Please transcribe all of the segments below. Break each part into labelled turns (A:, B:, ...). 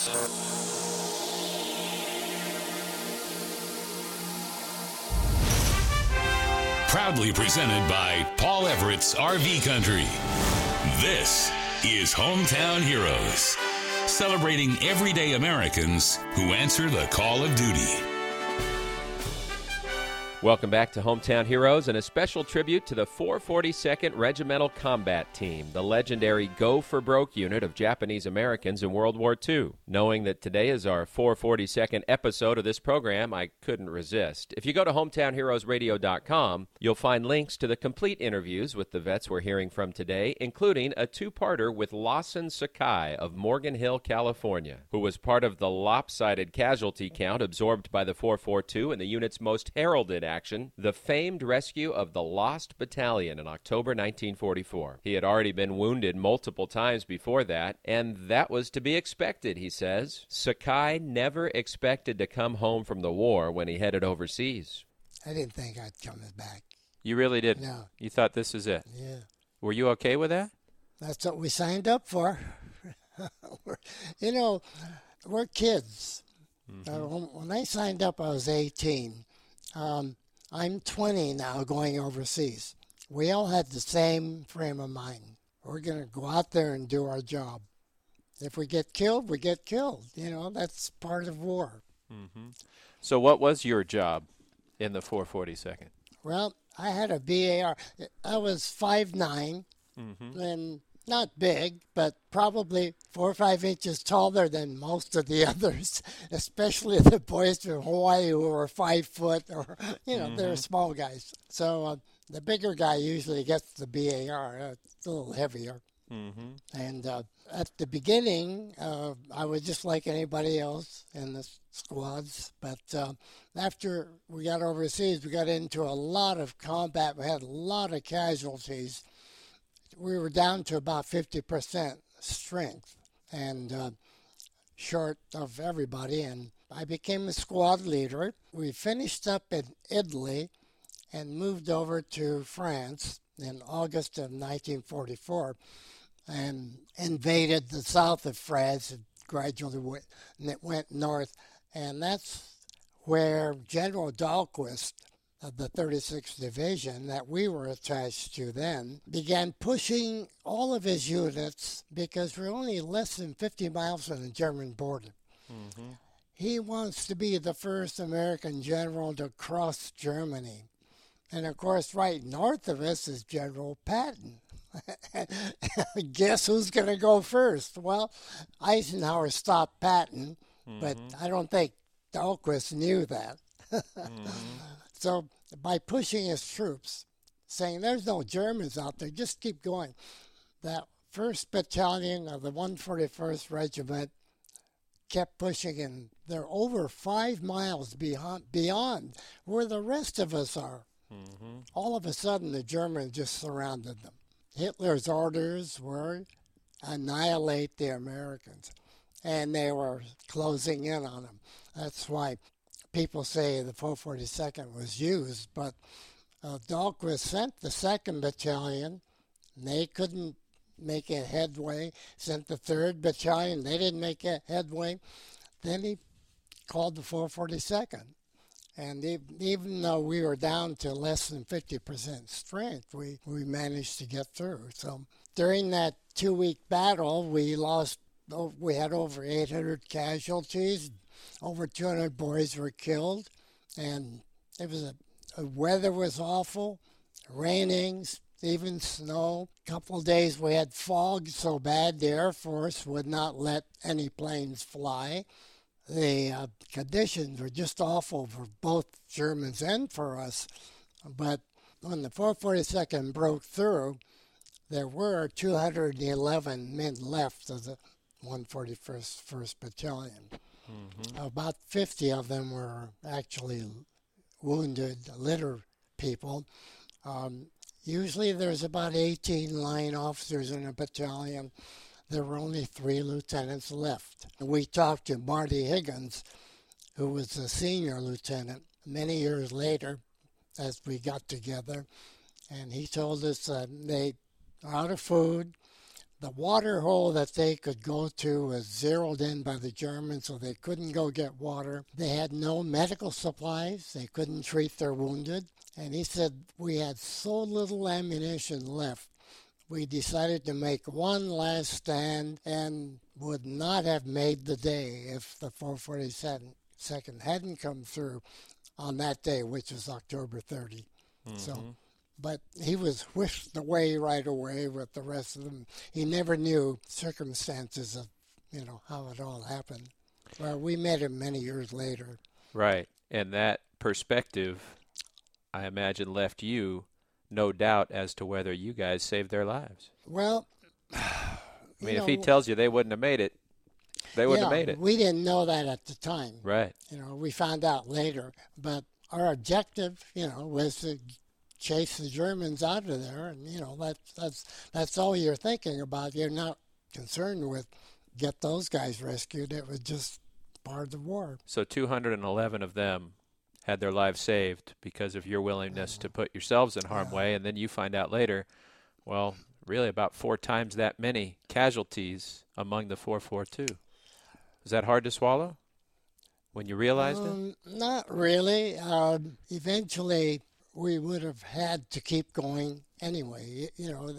A: Proudly presented by Paul Everett's RV Country. This is Hometown Heroes, celebrating everyday Americans who answer the call of duty.
B: Welcome back to Hometown Heroes and a special tribute to the 442nd Regimental Combat Team, the legendary Go for Broke unit of Japanese Americans in World War II. Knowing that today is our 442nd episode of this program, I couldn't resist. If you go to hometownheroesradio.com, you'll find links to the complete interviews with the vets we're hearing from today, including a two-parter with Lawson Sakai of Morgan Hill, California, who was part of the lopsided casualty count absorbed by the 442 in the unit's most heralded action, the famed rescue of the Lost Battalion in October 1944. He had already been wounded multiple times before that, and that was to be expected, he says. Sakai never expected to come home from the war when he headed overseas.
C: I didn't think I'd come back.
B: You really didn't?
C: No.
B: You thought this is it?
C: Yeah.
B: Were you okay with that?
C: That's what we signed up for. We're kids. When I signed up, I was 18. I'm 20 now, going overseas. We all had the same frame of mind. We're going to go out there and do our job. If we get killed, we get killed. That's part of war.
B: Mm-hmm. So what was your job in the 442nd?
C: Well, I had a BAR. I was 5'9", and not big, but probably 4 or 5 inches taller than most of the others, especially the boys from Hawaii who were 5 foot, or, they're small guys. So the bigger guy usually gets the BAR. It's a little heavier. Mm-hmm. And at the beginning, I was just like anybody else in the squads. But after we got overseas, we got into a lot of combat. We had a lot of casualties. We were down to about 50% strength and short of everybody. And I became a squad leader. We finished up in Italy and moved over to France in August of 1944 and invaded the south of France and gradually went north. And that's where General Dahlquist of the 36th Division that we were attached to then began pushing all of his units because we're only less than 50 miles from the German border. Mm-hmm. He wants to be the first American general to cross Germany. And of course, right north of us is General Patton. Guess who's going to go first? Well, Eisenhower stopped Patton, but I don't think Dahlquist knew that. So by pushing his troops, saying there's no Germans out there, just keep going, that 1st Battalion of the 141st Regiment kept pushing, and they're over 5 miles beyond where the rest of us are. Mm-hmm. All of a sudden, the Germans just surrounded them. Hitler's orders were annihilate the Americans, and they were closing in on them. That's why people say the 442nd was used, but Dahlquist sent the 2nd Battalion. And they couldn't make a headway. Sent the 3rd Battalion. They didn't make a headway. Then he called the 442nd. And even though we were down to less than 50% strength, we managed to get through. So during that 2-week battle, we had over 800 casualties. Over 200 boys were killed, and it was the weather was awful, raining, even snow. A couple of days we had fog so bad the Air Force would not let any planes fly. The conditions were just awful for both Germans and for us. But when the 442nd broke through, there were 211 men left of the 141st Battalion. Mm-hmm. About 50 of them were actually wounded litter people. Usually there's about 18 line officers in a battalion. There were only 3 lieutenants left. We talked to Marty Higgins, who was a senior lieutenant, many years later as we got together, and he told us they are out of food. The water hole that they could go to was zeroed in by the Germans, so they couldn't go get water. They had no medical supplies. They couldn't treat their wounded. And he said, we had so little ammunition left. We decided to make one last stand and would not have made the day if the 442nd hadn't come through on that day, which was October 30. So, but he was whisked away right away with the rest of them. He never knew circumstances of, how it all happened. Well, we met him many years later.
B: Right. And that perspective, I imagine, left you no doubt as to whether you guys saved their lives.
C: Well,
B: if he tells you they wouldn't have made it, they wouldn't have made it.
C: We didn't know that at the time.
B: Right.
C: We found out later. But our objective, was to chase the Germans out of there. And, that's all you're thinking about. You're not concerned with get those guys rescued. It was just part of the war.
B: So 211 of them had their lives saved because of your willingness to put yourselves in harm's way, and then you find out later, well, really about 4 times that many casualties among the 442. Was that hard to swallow when you realized it?
C: Not really. Eventually, we would have had to keep going anyway,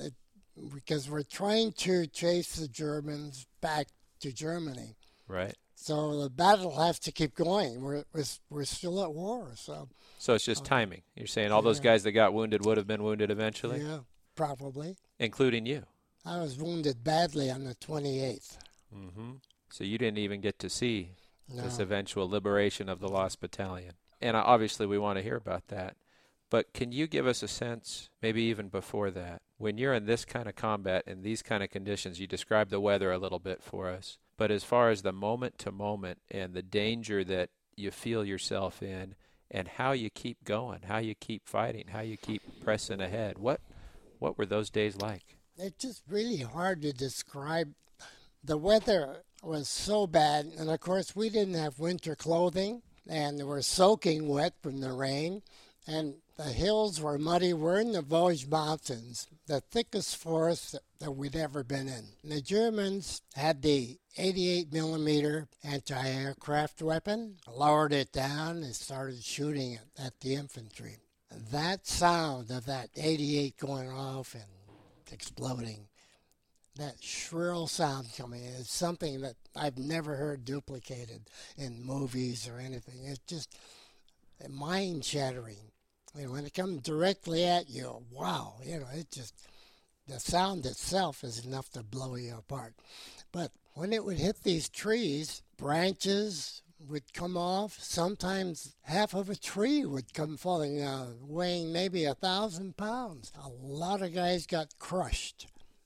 C: because we're trying to chase the Germans back to Germany.
B: Right.
C: So the battle has to keep going. We're still at war. So
B: it's just timing. You're saying all those guys that got wounded would have been wounded eventually?
C: Yeah, probably.
B: Including you?
C: I was wounded badly on the 28th.
B: Mm-hmm. So you didn't even get to see this eventual liberation of the Lost Battalion. And obviously we want to hear about that. But can you give us a sense, maybe even before that, when you're in this kind of combat, in these kind of conditions, you described the weather a little bit for us, but as far as the moment to moment and the danger that you feel yourself in and how you keep going, how you keep fighting, how you keep pressing ahead, what were those days like?
C: It's just really hard to describe. The weather was so bad, and of course we didn't have winter clothing, and we're soaking wet from the rain, and the hills were muddy. We're in the Vosges Mountains, the thickest forest that we'd ever been in. And the Germans had the 88 millimeter anti-aircraft weapon, lowered it down, and started shooting it at the infantry. And that sound of that 88 going off and exploding, that shrill sound coming in, is something that I've never heard duplicated in movies or anything. It's just mind-shattering. When it comes directly at you, wow, it just, the sound itself is enough to blow you apart. But when it would hit these trees, branches would come off. Sometimes half of a tree would come falling, weighing maybe 1,000 pounds. A lot of guys got crushed.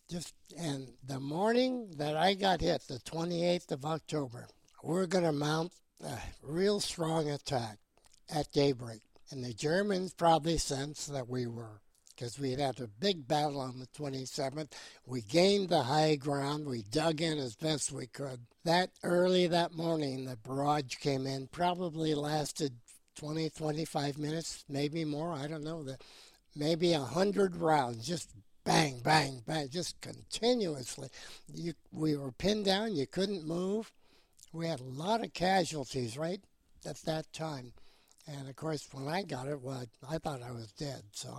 C: And the morning that I got hit, the 28th of October, we're going to mount a real strong attack at daybreak. And the Germans probably sensed that we were, because we had a big battle on the 27th. We gained the high ground. We dug in as best we could. That early that morning, the barrage came in, probably lasted 20, 25 minutes, maybe more. I don't know. Maybe 100 rounds, just bang, bang, bang, just continuously. We were pinned down. You couldn't move. We had a lot of casualties right at that time. And, of course, when I got it, well, I thought I was dead, so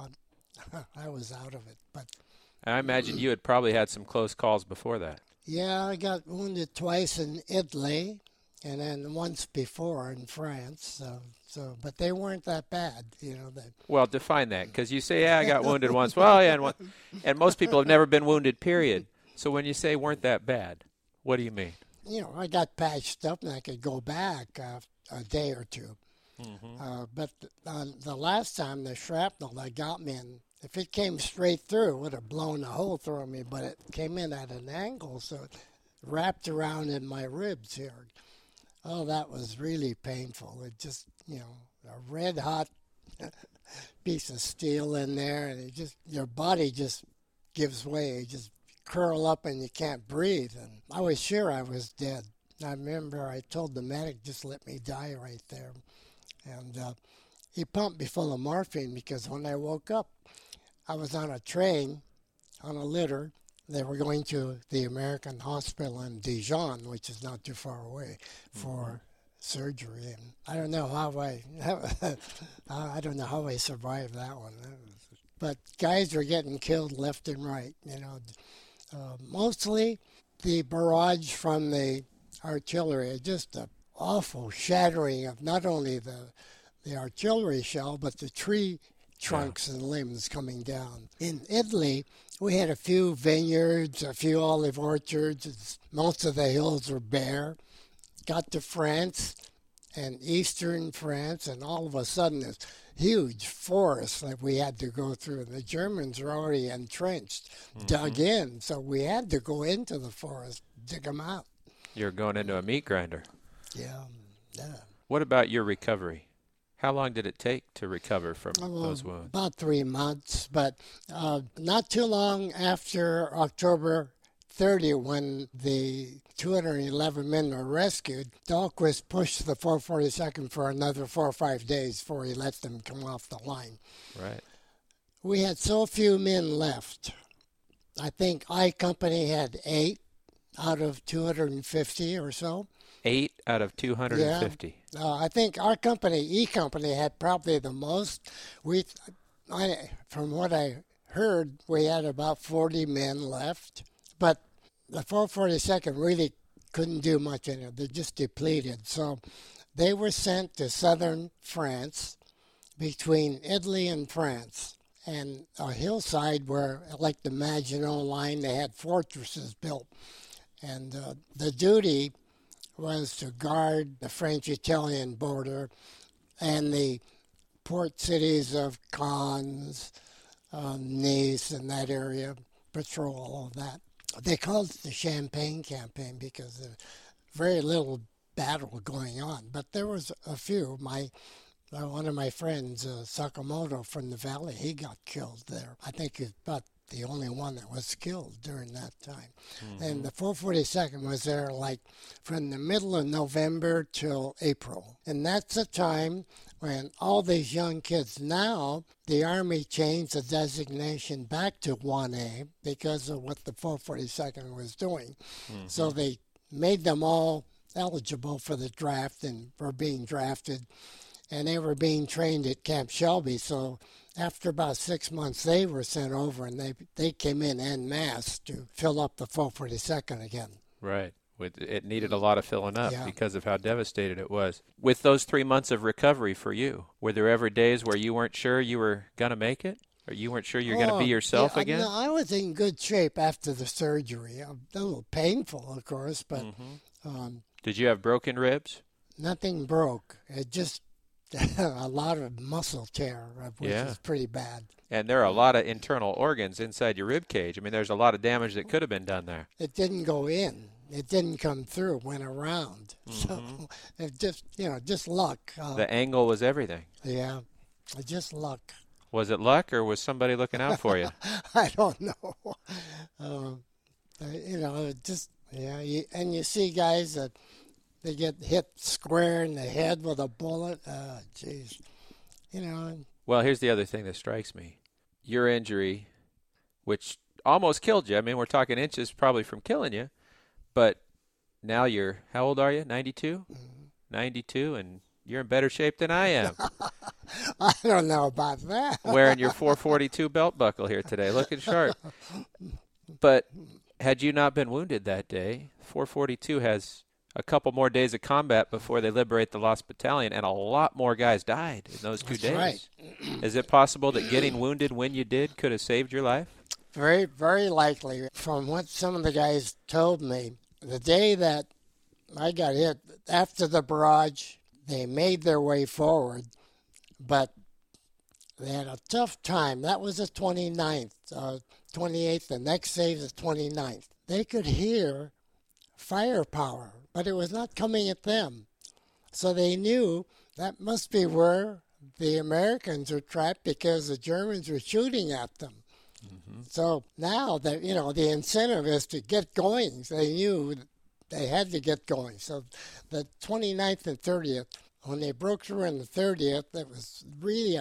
C: I was out of it. But
B: I imagine you had probably had some close calls before that.
C: Yeah, I got wounded twice in Italy and then once before in France. But they weren't that bad,
B: Well, define that, because you say, I got wounded once. Well, yeah, and most people have never been wounded, period. So when you say weren't that bad, what do you mean?
C: I got patched up and I could go back a day or two. Mm-hmm. But the last time, the shrapnel that got me in, if it came straight through, it would have blown a hole through me, but it came in at an angle, so it wrapped around in my ribs here. Oh, that was really painful. It just, a red-hot piece of steel in there, and your body just gives way. You just curl up and you can't breathe. And I was sure I was dead. I remember I told the medic, just let me die right there. And he pumped me full of morphine because when I woke up, I was on a train, on a litter, they were going to the American hospital in Dijon, which is not too far away, for surgery. And I don't know how I don't know how I survived that one. But guys were getting killed left and right. Mostly the barrage from the artillery, just an awful shattering of not only the artillery shell, but the tree trunks and limbs coming down. In Italy, we had a few vineyards, a few olive orchards. Most of the hills were bare. Got to France and eastern France, and all of a sudden this huge forest that we had to go through. And the Germans were already entrenched, dug in, so we had to go into the forest, dig them out.
B: You're going into a meat grinder.
C: Yeah.
B: What about your recovery? How long did it take to recover from those wounds?
C: About 3 months, but not too long after October 30, when the 211 men were rescued, Dahlquist pushed the 442nd for another 4 or 5 days before he let them come off the line.
B: Right.
C: We had so few men left. I think I Company had 8 out of 250 or so.
B: 8 out of 250.
C: Yeah. I think our company, E Company, had probably the most. From what I heard, we had about 40 men left. But the 442nd really couldn't do much in it. They're just depleted. So they were sent to southern France, between Italy and France, and a hillside where, like the Maginot Line, they had fortresses built. And the duty was to guard the French-Italian border and the port cities of Cannes, Nice, and that area, patrol all of that. They called it the Champagne Campaign because there's very little battle going on. But there was a few. One of my friends, Sakamoto from the Valley, he got killed there. I think he's about the only one that was killed during that time. And the 442nd was there like from the middle of November till April. And that's the time when all these young kids, now the Army changed the designation back to 1A because of what the 442nd was doing. So they made them all eligible for the draft and were being drafted. And they were being trained at Camp Shelby. So after about 6 months, they were sent over, and they came in en masse to fill up the 442nd again.
B: Right. It needed a lot of filling up because of how devastated it was. With those 3 months of recovery for you, were there ever days where you weren't sure you were going to make it? Or you weren't sure you were going to be yourself again?
C: No, I was in good shape after the surgery. A little painful, of course, but...
B: Did you have broken ribs?
C: Nothing broke. It just... a lot of muscle tear, which is pretty bad.
B: And there are a lot of internal organs inside your rib cage. I mean, there's a lot of damage that could have been done there.
C: It didn't go in. It didn't come through. It went around. So it just luck.
B: The angle was everything.
C: Yeah, just luck.
B: Was it luck, or was somebody looking out for you?
C: I don't know. And you see guys that. They get hit square in the head with a bullet. Jeez.
B: Well, here's the other thing that strikes me. Your injury, which almost killed you. I mean, we're talking inches probably from killing you. But now how old are you? 92? 92, and you're in better shape than I am.
C: I don't know about that.
B: Wearing your 442 belt buckle here today, looking sharp. But had you not been wounded that day, 442 has a couple more days of combat before they liberate the Lost Battalion, and a lot more guys died in those 2 days.
C: Right.
B: Is it possible that getting wounded when you did could have saved your life?
C: Very, very likely. From what some of the guys told me, the day that I got hit, after the barrage, they made their way forward, but they had a tough time. That was the 29th, 28th. The next day is the 29th. They could hear firepower, but it was not coming at them. So they knew that must be where the Americans were trapped because the Germans were shooting at them. So now that the incentive is to get going. So they knew they had to get going. So the 29th and 30th, when they broke through on the 30th, it was really a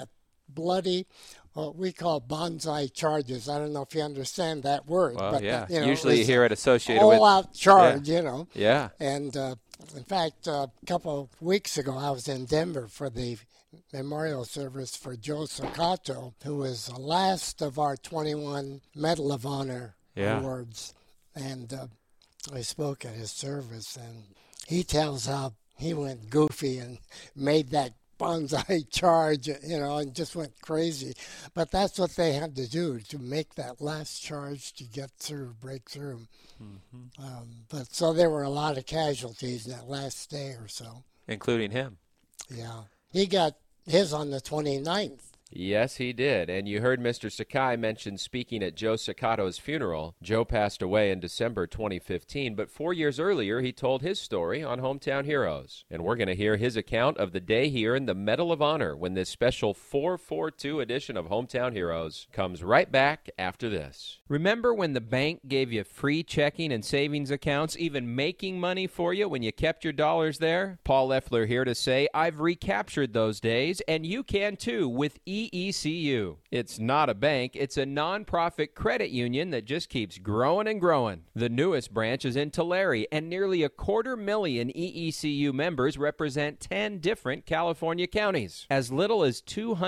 C: bloody, what we call bonsai charges. I don't know if you understand that word.
B: Well,
C: but
B: yeah.
C: You know,
B: Usually you hear it associated with
C: all-out charge, you know.
B: Yeah.
C: And in fact, a couple of weeks ago, I was in Denver for the memorial service for Joe Sakato, who was the last of our 21 Medal of Honor awards. And I spoke at his service, and he tells how he went goofy and made that bonsai charge, you know, and just went crazy. But that's what they had to do, to make that last charge to get through, break through. Mm-hmm. But so there were a lot of casualties in that last day or so.
B: Including him.
C: Yeah. He got his on the 29th.
B: Yes, he did. And you heard Mr. Sakai mention speaking at Joe Sakato's funeral. Joe passed away in December 2015, but 4 years earlier, he told his story on Hometown Heroes. And we're going to hear his account of the day he earned the Medal of Honor when this special 442 edition of Hometown Heroes comes right back after this. Remember when the bank gave you free checking and savings accounts, even making money for you when you kept your dollars there? Paul Leffler here to say I've recaptured those days, and you can too with EECU. It's not a bank, it's a nonprofit credit union that just keeps growing and growing. The newest branch is in Tulare, and nearly 250,000 EECU members represent 10 different California counties. As little as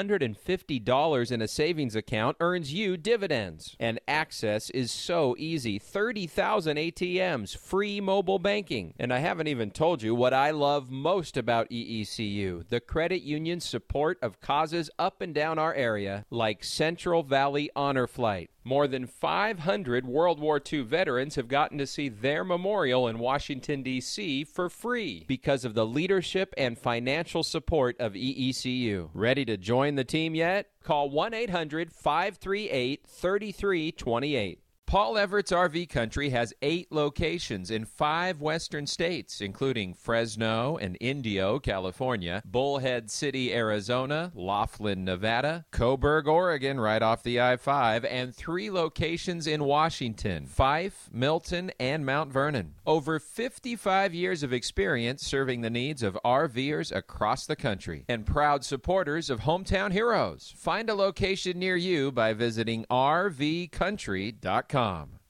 B: $250 in a savings account earns you dividends. And access is so easy. 30,000 ATMs, free mobile banking. And I haven't even told you what I love most about EECU, the credit union's support of causes up and down our area, like Central Valley Honor Flight. More than 500 World War II veterans have gotten to see their memorial in Washington, D.C. for free because of the leadership and financial support of EECU. Ready to join the team yet? Call 1-800-538-3328. Paul Everett's RV Country has 8 locations in 5 western states, including Fresno and Indio, California, Bullhead City, Arizona, Laughlin, Nevada, Coburg, Oregon, right off the I-5, and 3 locations in Washington, Fife, Milton, and Mount Vernon. Over 55 years of experience serving the needs of RVers across the country, and proud supporters of Hometown Heroes. Find a location near you by visiting rvcountry.com.